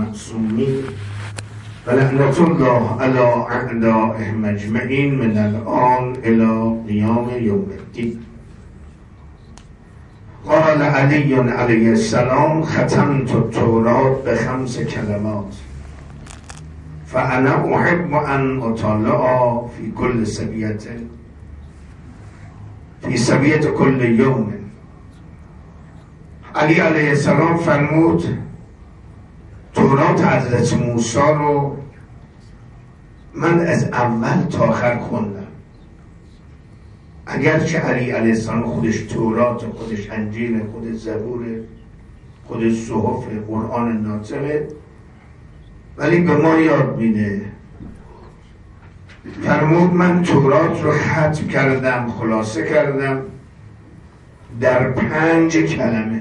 معصومین و لعنت الله علی اعدائهم اجمعین من الان الی قیام یوم الدین. قال علی علیه السلام ختمت التوراة بخمس کلمات فانا احب ان اطالع فی کل سبیة فی سبیة کل یوم. علی علیه السلام فرمود تورات حضرت موسی رو من از اول تا آخر خوندم. اگرچه علی علیه السلام خودش تورات، خودش انجیل، خودش زبور، خودش صحف قرآن ناطقه، ولی به ما یاد میده. فرمود من تورات رو ختم کردم، خلاصه کردم در 5 کلمه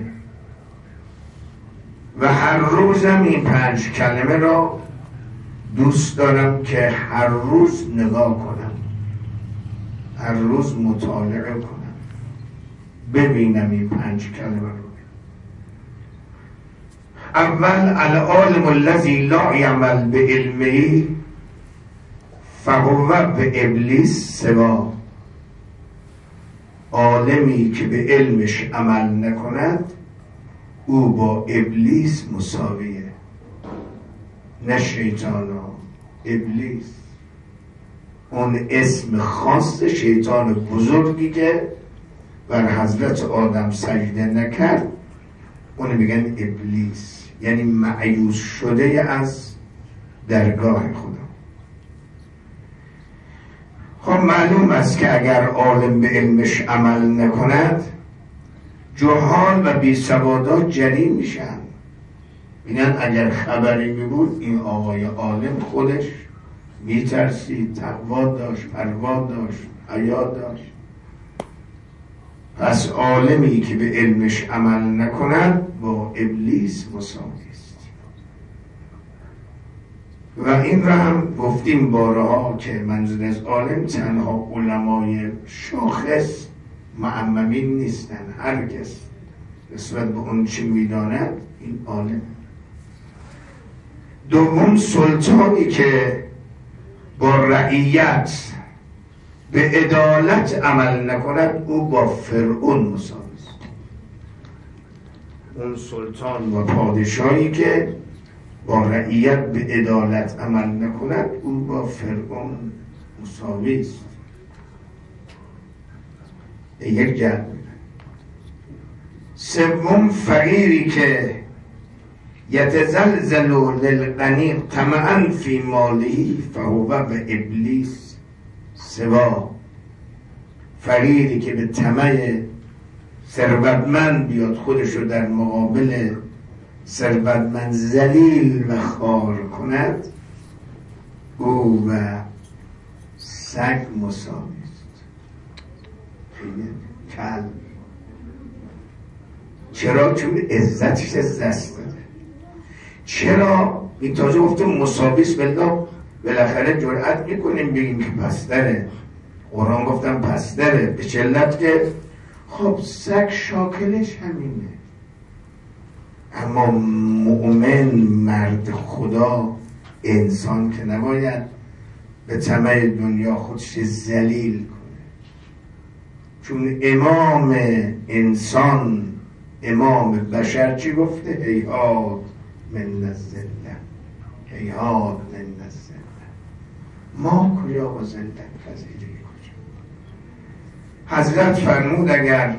و هر روزم این 5 کلمه را دوست دارم که هر روز نگاه کنم، هر روز مطالعه کنم، ببینم این 5 کلمه رو. اول العالم الذی لا یعمل بعلمه فهو به ابلیس سوا. عالمی که به علمش عمل نکند او با ابلیس مساویه. نه شیطانا، ابلیس. اون اسم خاص شیطان بزرگی که بر حضرت آدم سجده نکرد اون میگن ابلیس، یعنی مایوس شده از درگاه خدا. خب معلوم است که اگر عالم به علمش عمل نکند جهال و بی سوادات جری میشن. اینن اگر خبری میبود این آقای عالم خودش میترسید، تقوا داشت، پروا داشت، حیا داشت. پس عالمی که به علمش عمل نکند با ابلیس مساوی است. و این را هم گفتیم بارها که منظور از عالم تنها علمای شاخص معممین نیستن. هر کس نسبت به اون چی میداند این عالم. دوم سلطانی که با رعیت به عدالت عمل نکند او با فرعون مساوی است. اون سلطان و پادشاهی که با رعیت به عدالت عمل نکند او با فرعون مساوی است. یک جهت. سوم فقیری که یتزلزل للغنی طمعا فی مالی فهو به ابلیس سوا. فقیری که به طمع ثروتمند بیاد خودش رو در مقابل ثروتمند ذلیل و خوار کند او و سگ مساوی است. کل. چرا؟ چون عزتش از دست داده. چرا؟ این تازه گفته مساویس بالله. بالاخره جرأت میکنیم بگیم که پستره. قرآن گفتم پستره به چلت که خب سگ شاکلش همینه. اما مؤمن، مرد خدا، انسان که نباید به طمع دنیا خودش ذلیل کنه. چون امام انسان، امام بشر چی گفته؟ هیهات من الذلة، هیهات من الذلة. ما کجا با ذلت پذیری کجا؟ حضرت فرمود اگر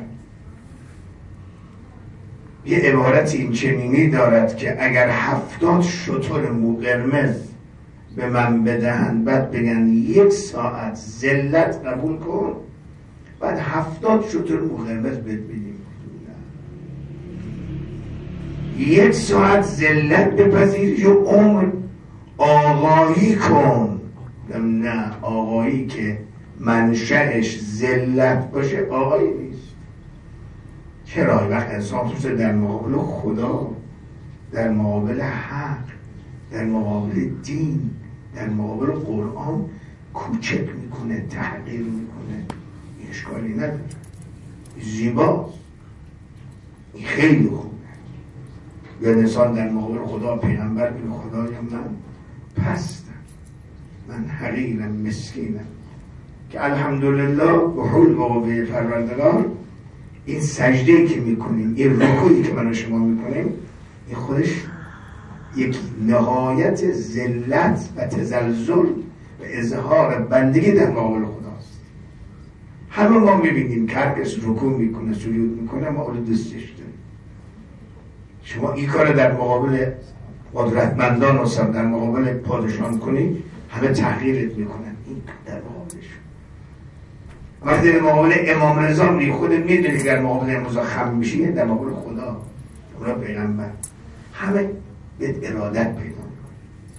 یه عبارت این چنینی دارد که اگر 70 شتر مو قرمز به من بدهند بعد بگن 1 ساعت ذلت قبول کن، بعد 70 شتر مو قرمز بدیم 1 ساعت ذلت بپذیر یا عمر آقایی کن. نه، آقایی که منشأش ذلت باشه آقایی نیست. چرا؟ وقت انسان توسته در مقابل خدا، در مقابل حق، در مقابل دین، در مقابل قرآن کوچک میکنه، تحقیر میکنه، این اشکالی نداره، زیباست، این خیلی خوبه. یا انسان در مقابل خدا پیغمبر بگه خدایا من پستم، من حقیرم، مسکینم، که الحمدلله به حول و قوه پروردگار این سجده‌ای که میکنیم، این رکوعی که من و شما میکنیم، این خودش یک نهایت ذلت و تزلزل و اظهار بندگی در مقابل خداست. همه ما میبینیم که هر کس رکوع میکنه، سجود میکنه، ما اولو دوستش داریم. شما این کار در مقابل قدرتمندان و در مقابل پادشاهان کنی، همه تحقیرت میکنن. این در مقابلش وقتی در مقابل امام رضا می خودت میدونی که در مقابل امام رضا خم میشی، در مقابل خدا، اونا پیغمبر، همه به ارادت پیدا میکنه،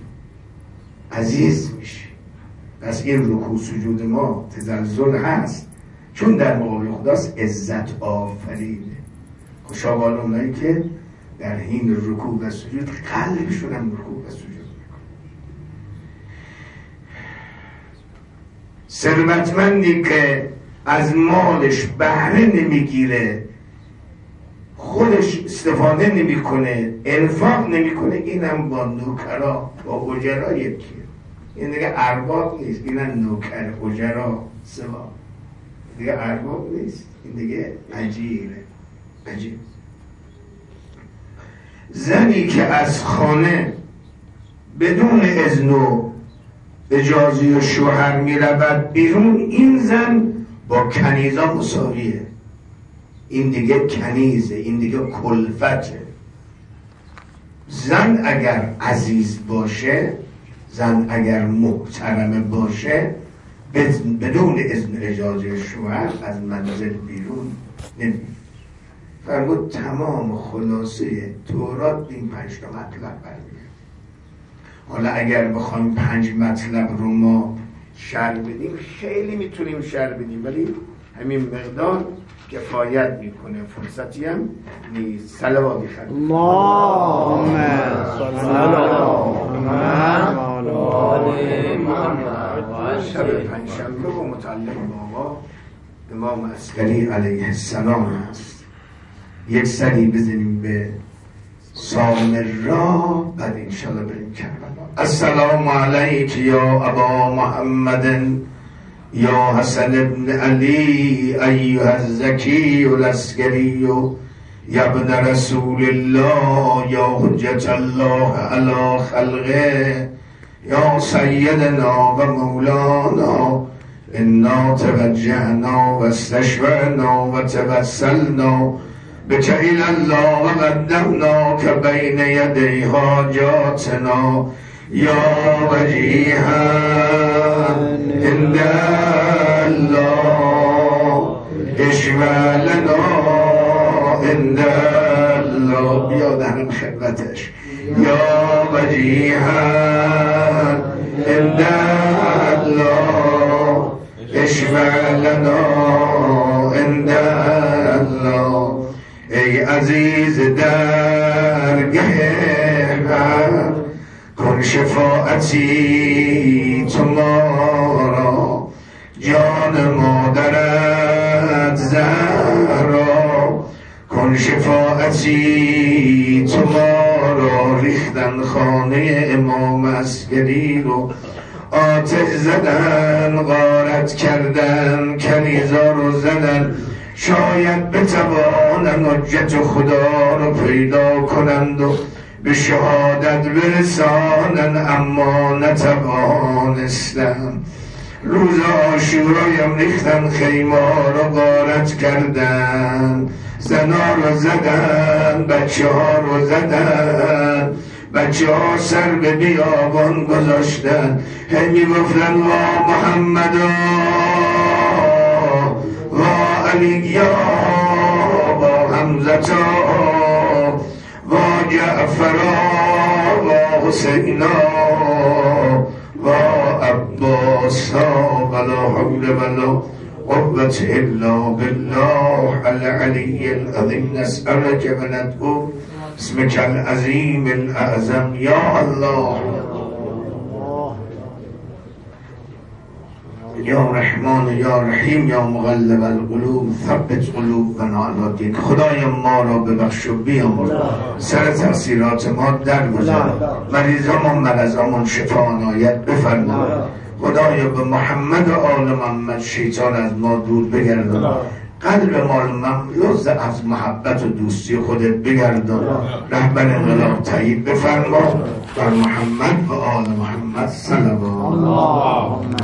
عزیز میشه. پس این رکوع سجود ما تزلزل هست، چون در مقابل خداست عزت آفرینه. خوشا اونایی که در حین رکوع و سجود قلبشون هم رکوع و سجود میکنه. ثروتمندی که از مالش بهره نمیگیره، خودش استفاده نمیکنه، انفاق نمیکنه، اینم با نوکرا، با اجرا یکیه. این دیگه ارباب نیست، اینم نوکر، اجرا سوا، دیگه ارباب نیست، این دیگه اجیره. عجیب. زنی که از خانه بدون اذن و اجازه شوهر می رود بیرون، این زن با کنیزا مساویه. این دیگه کنیزه، این دیگه کلفته. زن اگر عزیز باشه، زن اگر محترمه باشه، بدون اذن اجازه شوهر از منزل بیرون نمی. فرمود تمام خلاصه تورات این 5 تا مطلب برمیاد. حالا اگر بخوایم 5 مطلب رو ما شرح بدیم، خیلی میتونیم شرح بدیم، ولی همین مقدار کفایت میکنه، فرصتی هم نیست. صلواتی خرد شب پنجشنبه و متعلق بابا امام عسکری علیه السلام هست. یک سری بزنیم به سامرا، بعد انشاءالله بریم کربلا. السلام علیک یا ابا محمد یا حسن ابن علی ایها الزکی العسکری یا ابن رسول الله یا حجت الله علی خلقه یا سیدنا و مولانا انا توجهنا و استشفعنا و توسلنا بك إلى الله وقدمناك بين يدي حاجاتنا يا وجيها عند الله اشفع لنا عند الله. بیادم خدمتش یا وجیها عند الله اشفع لنا عند الله. ای عزیز درگه هر کن شفاعتی تو ما را، جان مادرت زهرا کن شفاعتی تو ما را. ریختن خانه امام عسکری رو، آتش زدن، غارت کردن، کنیزا رو زدن. شاید بتوانند حجت خدا رو پیدا کنند و به شهادت برسانند، اما نتوانستند. روز عاشورایم ریختن، خیمه رو غارت کردن، زنا رو زدن، بچه ها رو زدن، بچه ها سر به بیابان گذاشتن. هی می گفتن وا محمد و علی‌یا و حمزتا و جعفرا و حسینا و عباسا ولا حول ولا قوة الا بالله العلی العظیم. نسألك و ندعو اسمك العظیم الاعظم یا الله یا رحمان یا رحیم یا مقلب القلوب ثبت قلوبنا علی دین. خدای ما را ببخش و بیامرز، سر تقصیرات ما درگذر، مریضامون مرضامون شفا عنایت بفرما. خدایا به محمد و آل محمد شیطان از ما دور بگردان، قلب ما مملو از محبت و دوستی خودت بگردان. رهبر انقلاب تایید بفرما. بر محمد و آل محمد صلوات.